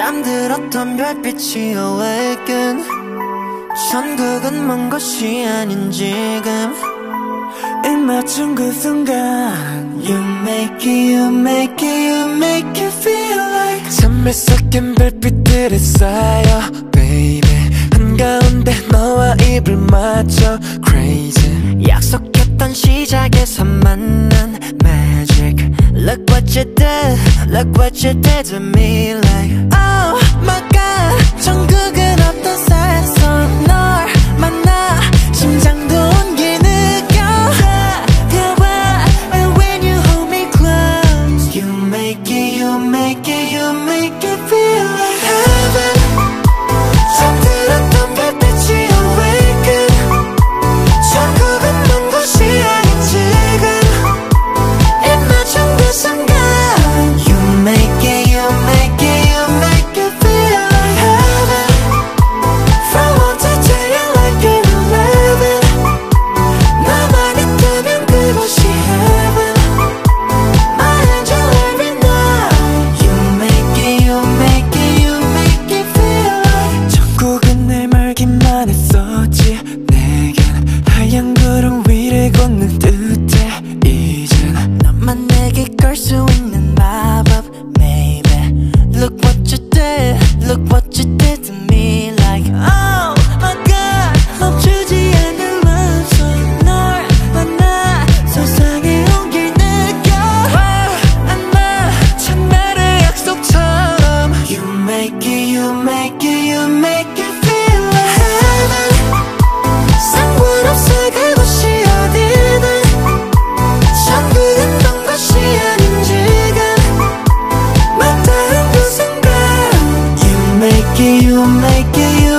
잠들었던 별빛이 awaken. 천국은 먼 곳이 아닌 지금 입 맞춘 그 순간 You make it, you make it, you make it feel like 잠에 섞인 별빛들이 쌓여 baby 한가운데 너와 입을 맞춰 crazy 약속했던 시작에서 만난 magic Look what you did, look what you did to me like Oh my god 천국은 어떤 산에서 널 만나 심장도 온기 느껴 And when you hold me close You make it, you make it, you make it feel like heaven 잠들었던 별빛이 awaken 천국은 먼 곳이 아닌 지금 입 맞춘 그 순간 You make it, you make it, you make it feel like heaven From 1 to 10 you're like an 11 나만 있다면 그곳이 heaven My angel every night You make it, you make it, you make it feel like 천국은 내 말기만 했었지 내겐 하얀 구름 위를 걷는 듯해 이젠 너만 내게 걸 수 있는 마법 maybe Look what you did, look what you did to me like Oh my god 멈추지 않는 마음속 널 만나 세상에 온길 느껴 안나 첫날의 약속처럼 You make it, you make it, you make it feel like heaven 상관없어 그곳이 어디든 천국은 먼 곳이 아닌 지금 맞닿은 그 순간 You make it, you make it, you